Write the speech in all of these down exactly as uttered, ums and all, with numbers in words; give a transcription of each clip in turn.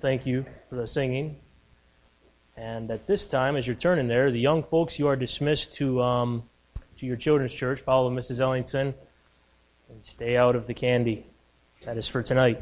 Thank you for the singing. And at this time, as you're turning there, the young folks, you are dismissed to um, to your children's church. Follow Missus Ellingson and stay out of the candy. That is for tonight.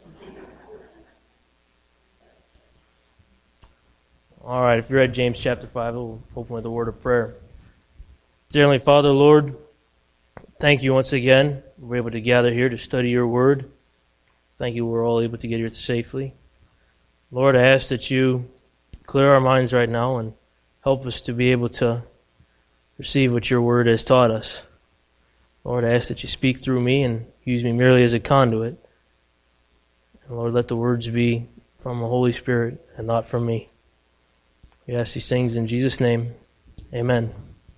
All right, if you're at James chapter five, we'll open with a word of prayer. Dear Heavenly Father, Lord, thank you once again. We're able to gather here to study your word. Thank you we're all able to get here safely. Lord, I ask that you clear our minds right now and help us to be able to receive what your word has taught us. Lord, I ask that you speak through me and use me merely as a conduit. And Lord, let the words be from the Holy Spirit and not from me. We ask these things in Jesus' name. Amen.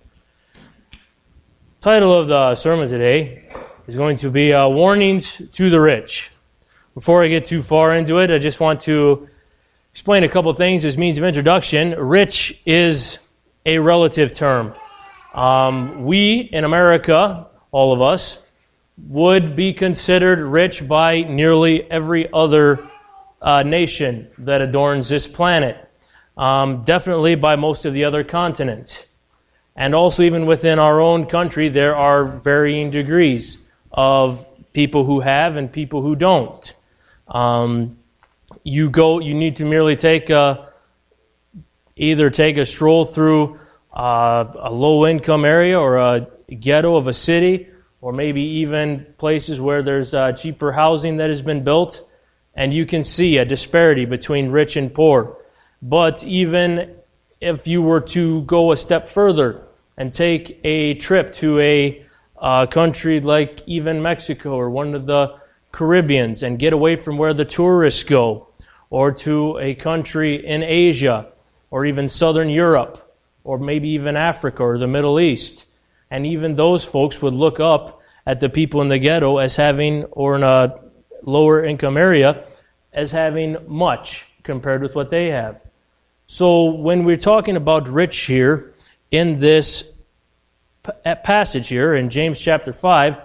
Title of the sermon today is going to be uh, Warnings to the Rich. Before I get too far into it, I just want to explain a couple of things as means of introduction. Rich is a relative term. Um, we in America, all of us, would be considered rich by nearly every other uh, nation that adorns this planet. Um, definitely by most of the other continents. And also even within our own country, there are varying degrees of people who have and people who don't. Um, you go, you need to merely take a, either take a stroll through uh, a low-income area or a ghetto of a city, or maybe even places where there's uh, cheaper housing that has been built, and you can see a disparity between rich and poor. But even if you were to go a step further and take a trip to a uh, country like even Mexico or one of the Caribbeans and get away from where the tourists go, or to a country in Asia or even Southern Europe or maybe even Africa or the Middle East, and even those folks would look up at the people in the ghetto as having, or in a lower income area, as having much compared with what they have. So when we're talking about rich here in this passage here in James chapter five,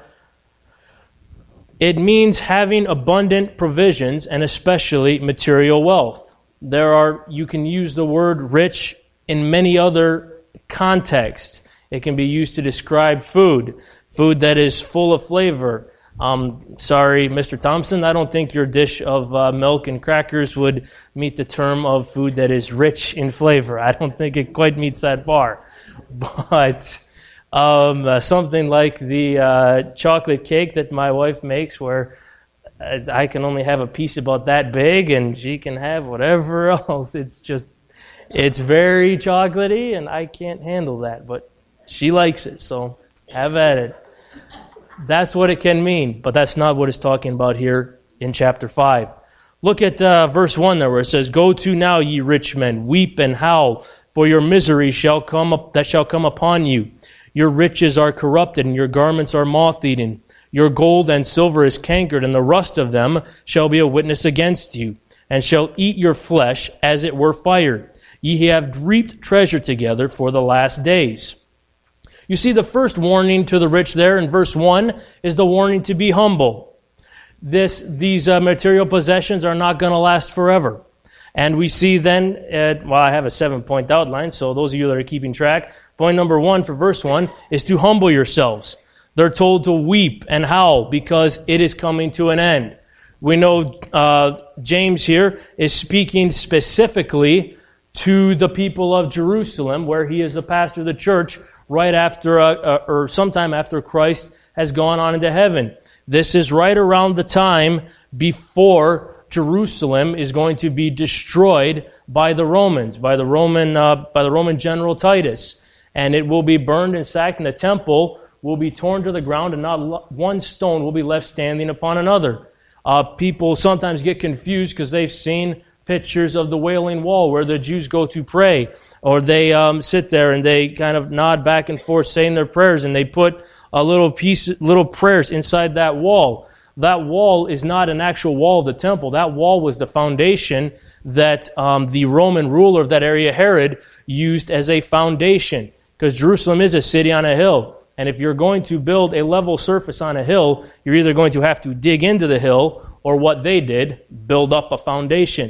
it means having abundant provisions and especially material wealth. There are, you can use the word rich in many other contexts. It can be used to describe food, food that is full of flavor. Um, sorry, Mister Thompson, I don't think your dish of uh, milk and crackers would meet the term of food that is rich in flavor. I don't think it quite meets that bar. But um, uh, something like the uh, chocolate cake that my wife makes, where I can only have a piece about that big and she can have whatever else. It's just, it's very chocolatey and I can't handle that. But she likes it, so have at it. That's what it can mean, but that's not what it's talking about here in chapter five. Look at uh, verse one there where it says, "Go to now, ye rich men, weep and howl, for your misery shall come up, that shall come upon you. Your riches are corrupted, and your garments are moth-eaten. Your gold and silver is cankered, and the rust of them shall be a witness against you, and shall eat your flesh as it were fire. Ye have reaped treasure together for the last days." You see, the first warning to the rich there in verse one is the warning to be humble. This, these uh, material possessions are not going to last forever. And we see then, at, well, I have a seven-point outline, so those of you that are keeping track, point number one for verse one is to humble yourselves. They're told to weep and howl because it is coming to an end. We know uh, James here is speaking specifically to the people of Jerusalem, where he is the pastor of the church, right after, uh, uh, or sometime after Christ has gone on into heaven. This is right around the time before Jerusalem is going to be destroyed by the Romans, by the Roman, uh, by the Roman general Titus, and it will be burned and sacked, and the temple will be torn to the ground, and not one stone will be left standing upon another. Uh, people sometimes get confused because they've seen pictures of the Wailing Wall where the Jews go to pray, or they um, sit there and they kind of nod back and forth saying their prayers, and they put a little piece, little prayers inside that wall. That wall is not an actual wall of the temple. That wall was the foundation that um, the Roman ruler of that area, Herod, used as a foundation, because Jerusalem is a city on a hill. And if you're going to build a level surface on a hill, you're either going to have to dig into the hill, or what they did, build up a foundation.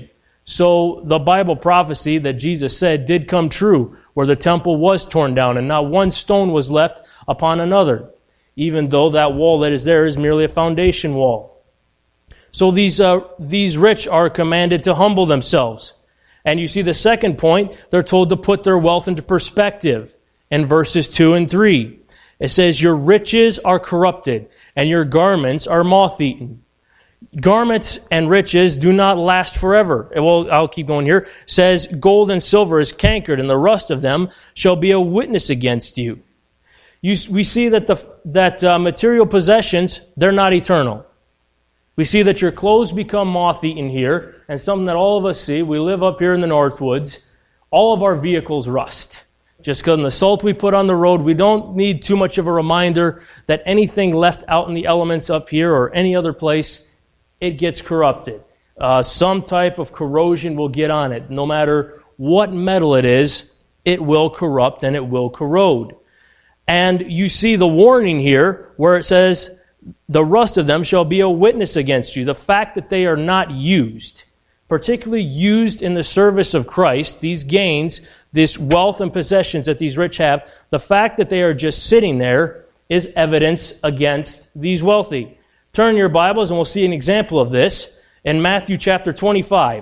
So the Bible prophecy that Jesus said did come true, where the temple was torn down and not one stone was left upon another, even though that wall that is there is merely a foundation wall. So these uh, these rich are commanded to humble themselves. And you see the second point, they're told to put their wealth into perspective in verses two and three. It says, your riches are corrupted, and your garments are moth-eaten. Garments and riches do not last forever. Well, I'll keep going here. It says, gold and silver is cankered, and the rust of them shall be a witness against you. you we see that the that uh, material possessions, they're not eternal. We see that your clothes become moth-eaten here, and something that all of us see. We live up here in the Northwoods. All of our vehicles rust. Just because of the salt we put on the road, we don't need too much of a reminder that anything left out in the elements up here or any other place, it gets corrupted. Uh, some type of corrosion will get on it. No matter what metal it is, it will corrupt and it will corrode. And you see the warning here where it says, the rust of them shall be a witness against you. The fact that they are not used, particularly used in the service of Christ, these gains, this wealth and possessions that these rich have, the fact that they are just sitting there is evidence against these wealthy. Turn your Bibles and we'll see an example of this in Matthew chapter twenty-five.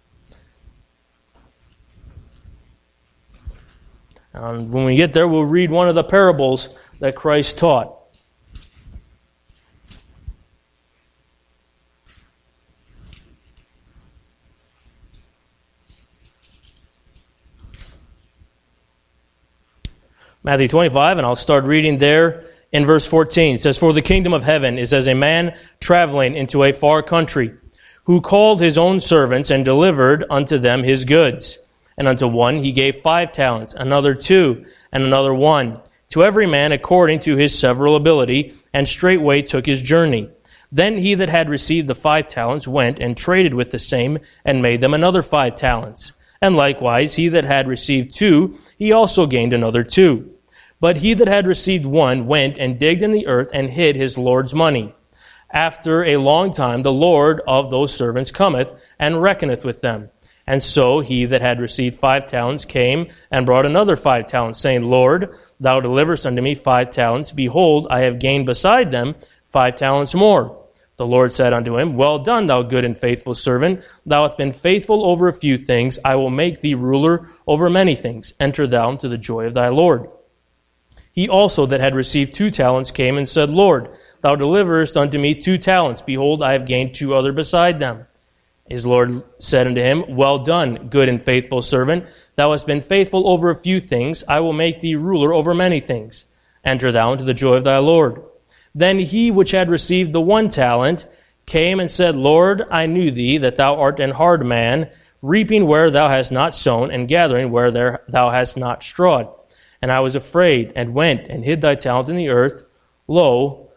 And when we get there, we'll read one of the parables that Christ taught. Matthew twenty-five, and I'll start reading there in verse fourteen. It says, for the kingdom of heaven is as a man traveling into a far country, who called his own servants and delivered unto them his goods. And unto one he gave five talents, another two, and another one, to every man according to his several ability, and straightway took his journey. Then he that had received the five talents went and traded with the same, and made them another five talents. And likewise he that had received two, he also gained another two. But he that had received one went and digged in the earth and hid his Lord's money. After a long time the Lord of those servants cometh and reckoneth with them. And so he that had received five talents came and brought another five talents, saying, Lord, thou deliverest unto me five talents. Behold, I have gained beside them five talents more. The Lord said unto him, well done, thou good and faithful servant. Thou hast been faithful over a few things. I will make thee ruler over many things. Enter thou into the joy of thy Lord. He also that had received two talents came and said, Lord, thou deliverest unto me two talents. Behold, I have gained two other beside them. His Lord said unto him, well done, good and faithful servant. Thou hast been faithful over a few things. I will make thee ruler over many things. Enter thou into the joy of thy Lord. Then he which had received the one talent came and said, Lord, I knew thee, that thou art an hard man, reaping where thou hast not sown, and gathering where there thou hast not strawed. And I was afraid, and went and hid thy talent in the earth. Lo,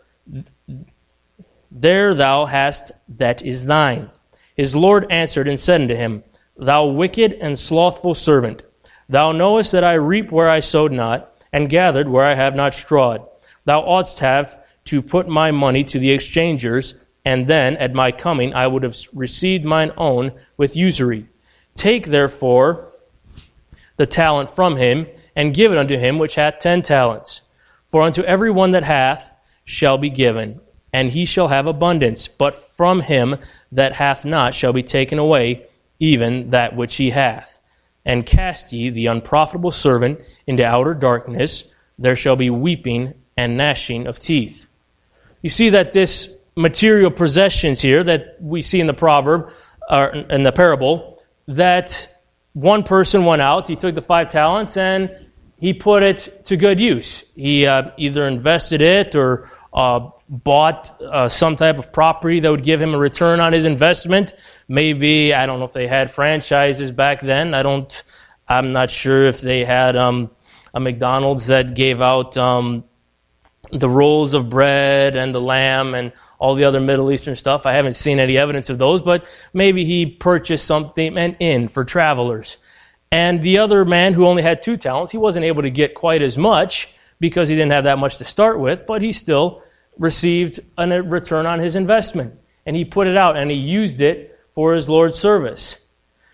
there thou hast that is thine. His Lord answered and said unto him, thou wicked and slothful servant, thou knowest that I reap where I sowed not, and gathered where I have not strawed. Thou oughtest have to put my money to the exchangers, and then at my coming I would have received mine own with usury. Take therefore the talent from him, and give it unto him which hath ten talents. For unto every one that hath shall be given, and he shall have abundance. But from him that hath not shall be taken away even that which he hath. And cast ye the unprofitable servant into outer darkness. There shall be weeping and gnashing of teeth. You see that this material possessions here that we see in the proverb, or in the parable, that one person went out, he took the five talents, and he put it to good use. He uh, either invested it or uh, bought uh, some type of property that would give him a return on his investment. Maybe, I don't know if they had franchises back then. I don't, I'm not sure if they had um, a McDonald's that gave out um, the rolls of bread and the lamb and all the other Middle Eastern stuff. I haven't seen any evidence of those, but maybe he purchased something, an inn for travelers. And the other man who only had two talents, he wasn't able to get quite as much because he didn't have that much to start with, but he still received a return on his investment. And he put it out and he used it for his Lord's service.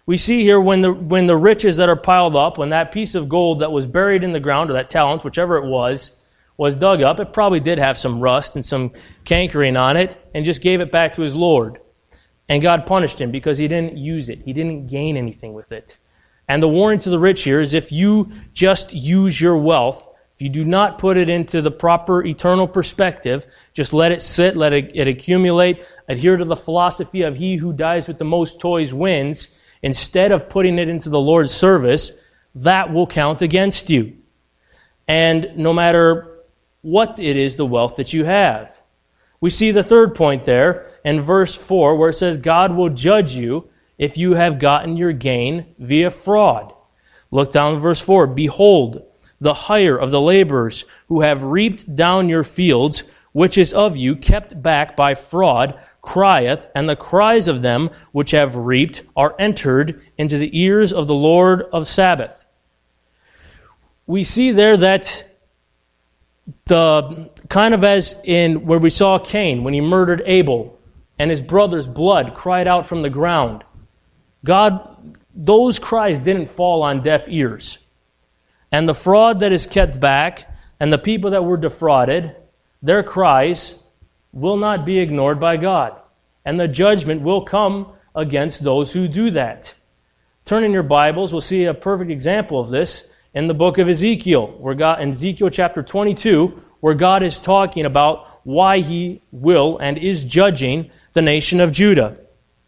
We see here when the when the riches that are piled up, when that piece of gold that was buried in the ground, or that talent, whichever it was, was dug up, it probably did have some rust and some cankering on it, and just gave it back to his Lord. And God punished him because he didn't use it. He didn't gain anything with it. And the warning to the rich here is if you just use your wealth, if you do not put it into the proper eternal perspective, just let it sit, let it, it accumulate, adhere to the philosophy of he who dies with the most toys wins, instead of putting it into the Lord's service, that will count against you. And no matter what it is, the wealth that you have. We see the third point there in verse four where it says, God will judge you if you have gotten your gain via fraud. Look down at verse four. Behold, the hire of the laborers who have reaped down your fields, which is of you, kept back by fraud, crieth, and the cries of them which have reaped are entered into the ears of the Lord of Sabaoth. We see there that the kind of as in where we saw Cain when he murdered Abel and his brother's blood cried out from the ground. God, those cries didn't fall on deaf ears. And the fraud that is kept back and the people that were defrauded, their cries will not be ignored by God. And the judgment will come against those who do that. Turn in your Bibles, we'll see a perfect example of this in the book of Ezekiel, where God, in Ezekiel chapter twenty-two, where God is talking about why He will and is judging the nation of Judah.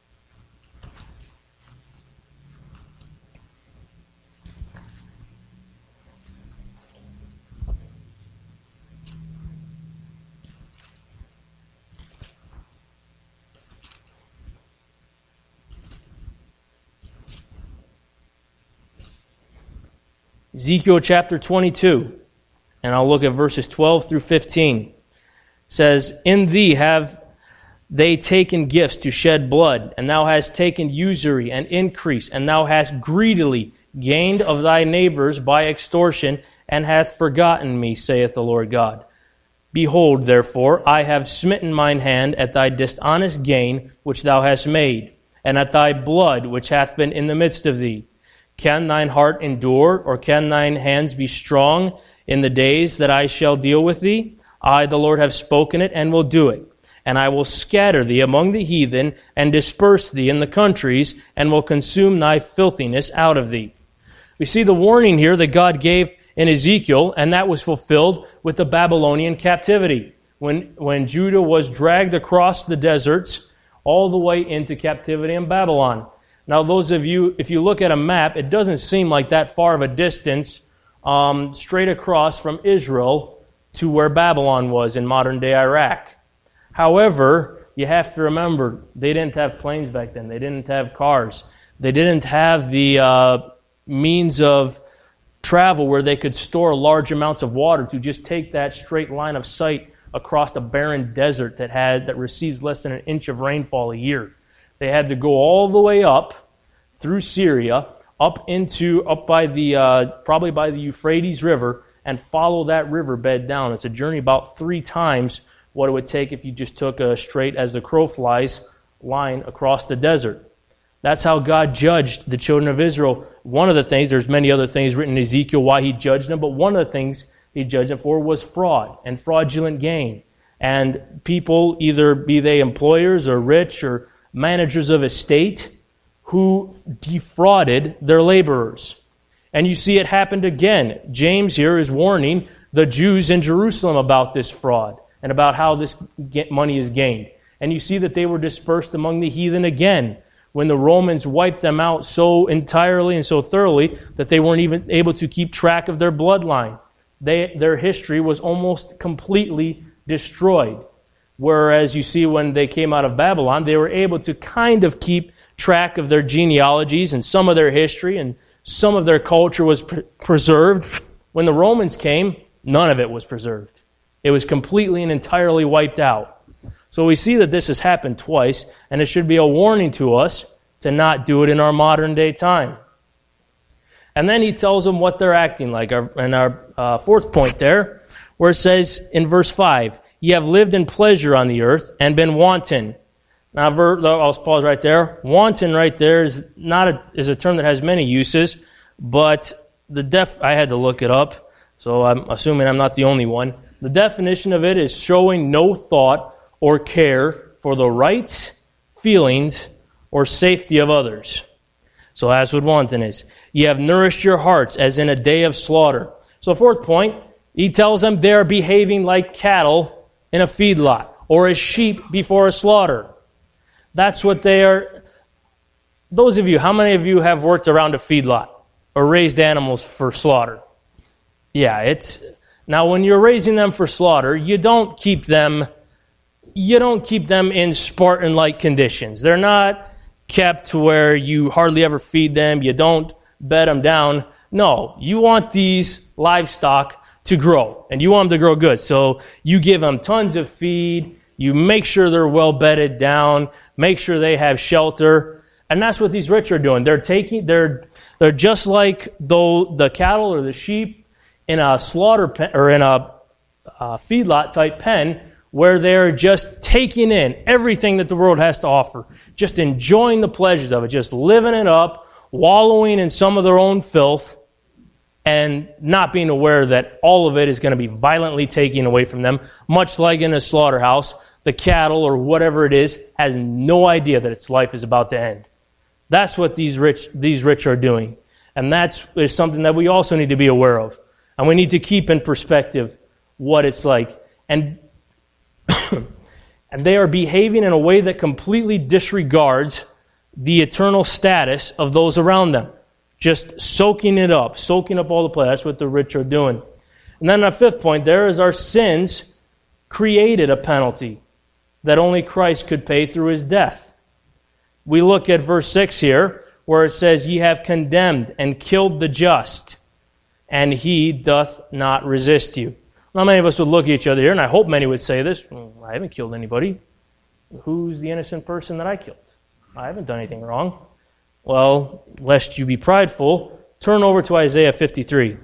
Ezekiel chapter twenty-two, and I'll look at verses twelve through fifteen. It says, In thee have they taken gifts to shed blood, and thou hast taken usury and increase, and thou hast greedily gained of thy neighbors by extortion, and hath forgotten me, saith the Lord God. Behold, therefore, I have smitten mine hand at thy dishonest gain which thou hast made, and at thy blood which hath been in the midst of thee. Can thine heart endure, or can thine hands be strong in the days that I shall deal with thee? I, the Lord, have spoken it, and will do it. And I will scatter thee among the heathen, and disperse thee in the countries, and will consume thy filthiness out of thee. We see the warning here that God gave in Ezekiel, and that was fulfilled with the Babylonian captivity. When, when Judah was dragged across the deserts, all the way into captivity in Babylon. Now, those of you, if you look at a map, it doesn't seem like that far of a distance um, straight across from Israel to where Babylon was in modern-day Iraq. However, you have to remember, they didn't have planes back then. They didn't have cars. They didn't have the uh, means of travel where they could store large amounts of water to just take that straight line of sight across a barren desert that had that receives less than an inch of rainfall a year. They had to go all the way up through Syria, up into up by the uh, probably by the Euphrates River, and follow that riverbed down. It's a journey about three times what it would take if you just took a straight as the crow flies line across the desert. That's how God judged the children of Israel. One of the things, there's many other things written in Ezekiel why He judged them, but one of the things He judged them for was fraud and fraudulent gain. And people, either be they employers or rich or managers of estate, who defrauded their laborers. And you see it happened again. James here is warning the Jews in Jerusalem about this fraud and about how this money is gained. And you see that they were dispersed among the heathen again when the Romans wiped them out so entirely and so thoroughly that they weren't even able to keep track of their bloodline. They, their history was almost completely destroyed. Whereas you see when they came out of Babylon, they were able to kind of keep track of their genealogies and some of their history, and some of their culture was pre- preserved. When the Romans came, none of it was preserved. It was completely and entirely wiped out. So we see that this has happened twice, and it should be a warning to us to not do it in our modern day time. And then he tells them what they're acting like. And our uh, fourth point there, where it says in verse five, Ye have lived in pleasure on the earth, and been wanton. Now, ver, I'll pause right there. Wanton right there is not a, is a term that has many uses, but the def I had to look it up, so I'm assuming I'm not the only one. The definition of it is showing no thought or care for the rights, feelings, or safety of others. So that's what wanton is. You have nourished your hearts as in a day of slaughter. So fourth point, he tells them they're behaving like cattle in a feedlot or as sheep before a slaughter. That's what they are. Those of you, how many of you have worked around a feedlot or raised animals for slaughter? Yeah, it's now when you're raising them for slaughter, you don't keep them you don't keep them in Spartan-like conditions. They're not kept to where you hardly ever feed them, you don't bed them down. No, you want these livestock to grow, and you want them to grow good. So you give them tons of feed, you make sure they're well bedded down, make sure they have shelter, and that's what these rich are doing. They're taking, they're they're just like though the cattle or the sheep in a slaughter pen or in a uh, feedlot type pen, where they're just taking in everything that the world has to offer, just enjoying the pleasures of it, just living it up, wallowing in some of their own filth, and not being aware that all of it is going to be violently taken away from them, much like in a slaughterhouse. The cattle or whatever it is has no idea that its life is about to end. That's what these rich these rich are doing. And that's is something that we also need to be aware of. And we need to keep in perspective what it's like. And and they are behaving in a way that completely disregards the eternal status of those around them. Just soaking it up, soaking up all the pleasure. That's what the rich are doing. And then our fifth point there is our sins created a penalty that only Christ could pay through his death. We look at verse six here, where it says, "Ye have condemned and killed the just, and he doth not resist you." Not many of us would look at each other here, and I hope many would say this, well, I haven't killed anybody. Who's the innocent person that I killed? I haven't done anything wrong. Well, lest you be prideful, turn over to Isaiah fifty-three.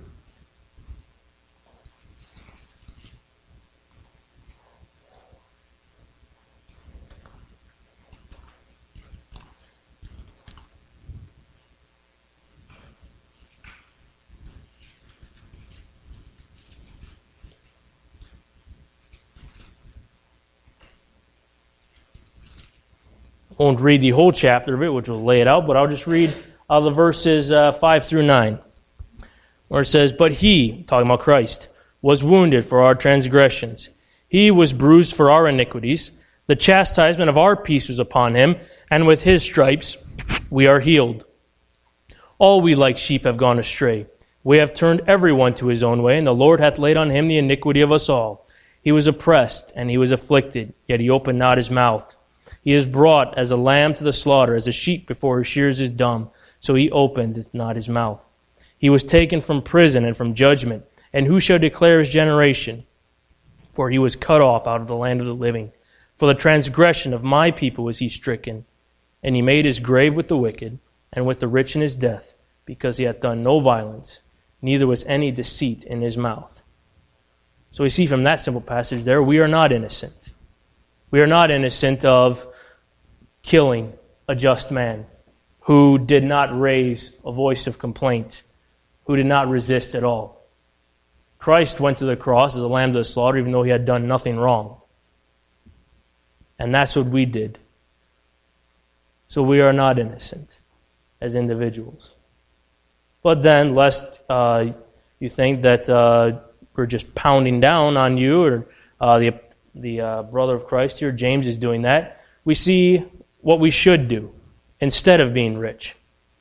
I won't read the whole chapter of it, which will lay it out, but I'll just read uh, the verses uh, five through nine, where it says, "But he," talking about Christ, "was wounded for our transgressions. He was bruised for our iniquities. The chastisement of our peace was upon him, and with his stripes we are healed. All we like sheep have gone astray. We have turned everyone to his own way, and the Lord hath laid on him the iniquity of us all. He was oppressed, and he was afflicted, yet he opened not his mouth. He is brought as a lamb to the slaughter, as a sheep before his shears is dumb, so he opened not his mouth. He was taken from prison and from judgment, and who shall declare his generation? For he was cut off out of the land of the living. For the transgression of my people was he stricken, and he made his grave with the wicked, and with the rich in his death, because he hath done no violence, neither was any deceit in his mouth." So we see from that simple passage there, we are not innocent. We are not innocent of killing a just man who did not raise a voice of complaint, who did not resist at all. Christ went to the cross as a lamb to the slaughter, even though he had done nothing wrong. And that's what we did. So we are not innocent as individuals. But then, lest uh, you think that uh, we're just pounding down on you, or uh, the the uh, brother of Christ here, James, is doing that, we see what we should do instead of being rich.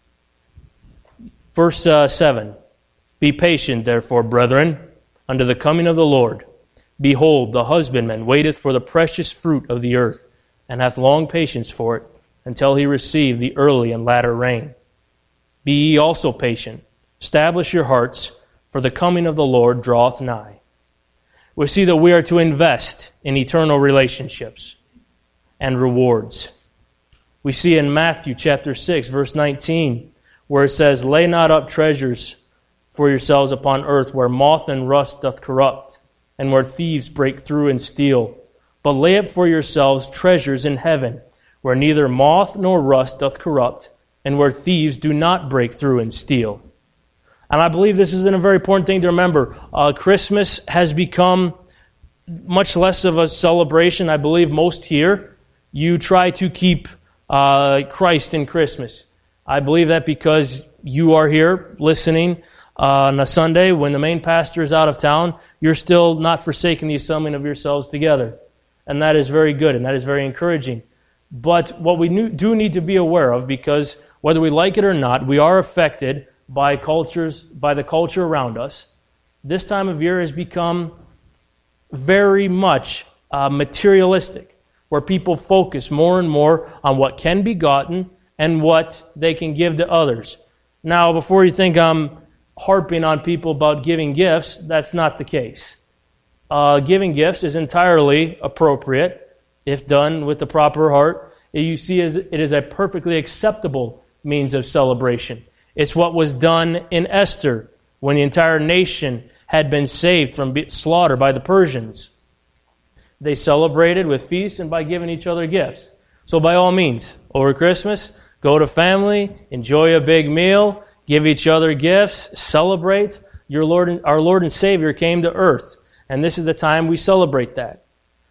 Verse uh, seven, "Be patient, therefore, brethren, unto the coming of the Lord. Behold, the husbandman waiteth for the precious fruit of the earth, and hath long patience for it, until he receive the early and latter rain. Be ye also patient. Establish your hearts, for the coming of the Lord draweth nigh." We see that we are to invest in eternal relationships and rewards. We see in Matthew chapter six, verse nineteen, where it says, "Lay not up treasures for yourselves upon earth, where moth and rust doth corrupt, and where thieves break through and steal. But lay up for yourselves treasures in heaven, where neither moth nor rust doth corrupt, and where thieves do not break through and steal. And I believe this is a very important thing to remember. Uh, Christmas has become much less of a celebration. I believe most here, you try to keep uh, Christ in Christmas. I believe that because you are here listening uh, on a Sunday when the main pastor is out of town, you're still not forsaking the assembling of yourselves together. And that is very good, and that is very encouraging. But what we do need to be aware of, because whether we like it or not, we are affected by cultures, by the culture around us. This time of year has become very much uh, materialistic, where people focus more and more on what can be gotten and what they can give to others. Now, before you think I'm harping on people about giving gifts, that's not the case. Uh, giving gifts is entirely appropriate if done with the proper heart. You see, it is a perfectly acceptable means of celebration. It's what was done in Esther when the entire nation had been saved from slaughter by the Persians. They celebrated with feasts and by giving each other gifts. So by all means, over Christmas, go to family, enjoy a big meal, give each other gifts, celebrate. Your Lord, and, our Lord and Savior came to earth, and this is the time we celebrate that.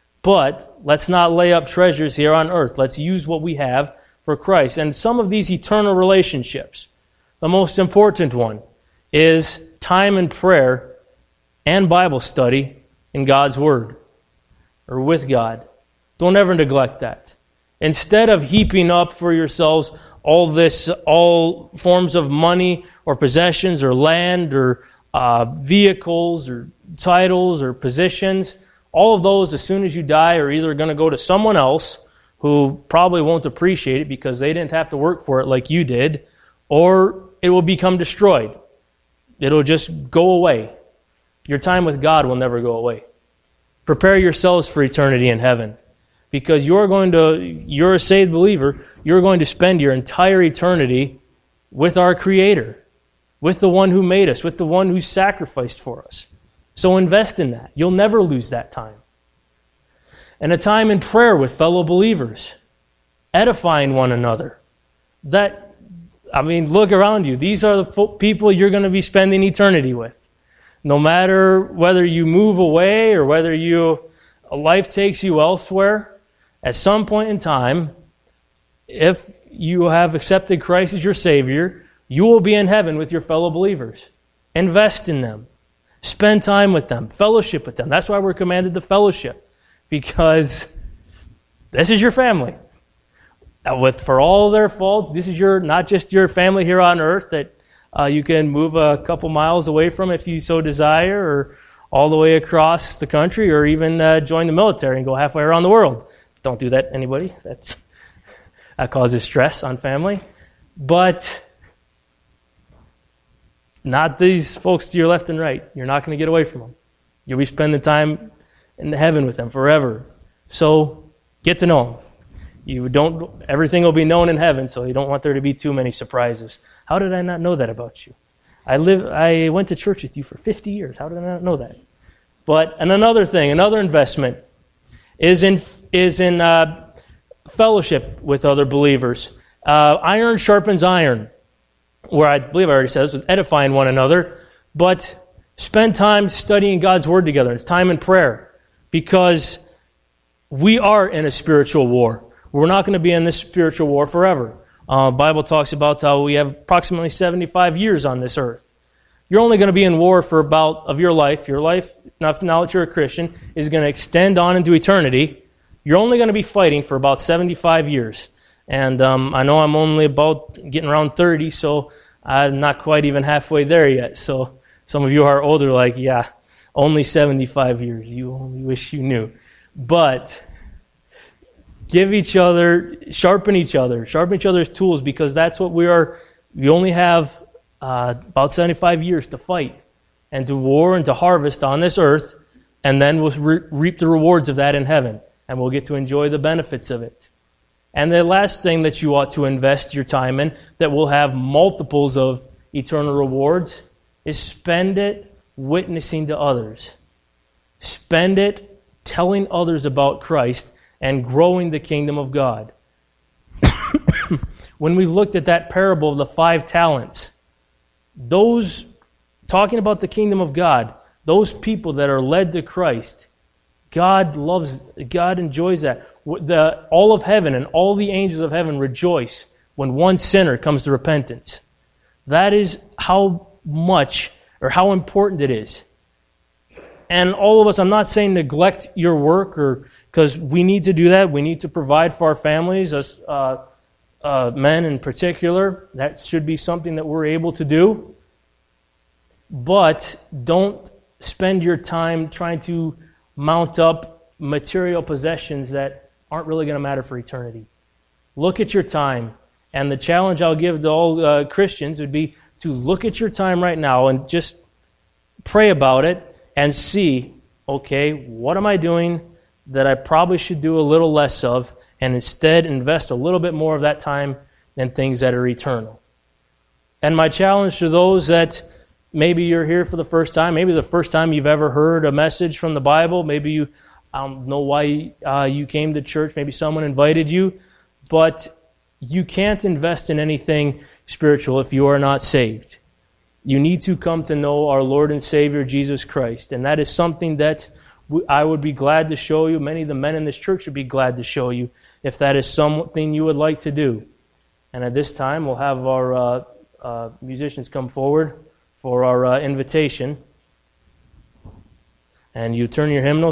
But let's not lay up treasures here on earth. Let's use what we have for Christ. And some of these eternal relationships, the most important one is time in prayer and Bible study in God's Word, or with God. Don't ever neglect that. Instead of heaping up for yourselves all this, all forms of money or possessions or land or uh, vehicles or titles or positions, all of those, as soon as you die, are either going to go to someone else who probably won't appreciate it because they didn't have to work for it like you did, or it will become destroyed. It'll just go away. Your time with God will never go away. Prepare yourselves for eternity in heaven, because you're going to, you're a saved believer, you're going to spend your entire eternity with our Creator, with the one who made us, with the one who sacrificed for us. So invest in that. You'll never lose that time. And a time in prayer with fellow believers, edifying one another. That, I mean, look around you. These are the people you're going to be spending eternity with. No matter whether you move away or whether you life takes you elsewhere, at some point in time, if you have accepted Christ as your Savior, you will be in heaven with your fellow believers. Invest in them. Spend time with them. Fellowship with them. That's why we're commanded to fellowship, because this is your family. With for all their faults, this is your not just your family here on earth that uh, you can move a couple miles away from if you so desire, or all the way across the country, or even uh, join the military and go halfway around the world. Don't do that, anybody. That's, that causes stress on family. But not these folks to your left and right. You're not going to get away from them. You'll be spending time in heaven with them forever. So get to know them. You don't. Everything will be known in heaven, so you don't want there to be too many surprises. How did I not know that about you? I live. I went to church with you for fifty years. How did I not know that? But and another thing, another investment is in is in uh, fellowship with other believers. Uh, iron sharpens iron. Where I believe I already said this, with edifying one another, but spend time studying God's Word together. It's time in prayer, because we are in a spiritual war. We're not going to be in this spiritual war forever. Uh, the Bible talks about how we have approximately seventy-five years on this earth. You're only going to be in war for about of your life. Your life, now that you're a Christian, is going to extend on into eternity. You're only going to be fighting for about seventy-five years. And um, I know I'm only about getting around thirty, so I'm not quite even halfway there yet. So some of you are older, like, yeah, only seventy-five years. You only wish you knew. But give each other, sharpen each other, sharpen each other's tools, because that's what we are. We only have uh, about seventy-five years to fight and to war and to harvest on this earth, and then we'll re- reap the rewards of that in heaven, and we'll get to enjoy the benefits of it. And the last thing that you ought to invest your time in that will have multiples of eternal rewards is spend it witnessing to others. Spend it telling others about Christ and growing the kingdom of God. when we looked at that parable of the five talents, those, talking about the kingdom of God, those people that are led to Christ, God loves, God enjoys that. The, all of heaven and all the angels of heaven rejoice when one sinner comes to repentance. That is how much or how important it is. And all of us, I'm not saying neglect your work, or because we need to do that. We need to provide for our families, us uh, uh, men in particular. That should be something that we're able to do. But don't spend your time trying to mount up material possessions that aren't really going to matter for eternity. Look at your time. And the challenge I'll give to all uh, Christians would be to look at your time right now and just pray about it and see, okay, what am I doing that I probably should do a little less of, and instead invest a little bit more of that time in things that are eternal. And my challenge to those that maybe you're here for the first time, maybe the first time you've ever heard a message from the Bible, maybe you, I don't know why uh, you came to church, maybe someone invited you, but you can't invest in anything spiritual if you are not saved. You need to come to know our Lord and Savior, Jesus Christ. And that is something that I would be glad to show you. Many of the men in this church would be glad to show you if that is something you would like to do. And at this time, we'll have our uh, uh, musicians come forward for our uh, invitation. And you turn your hymnal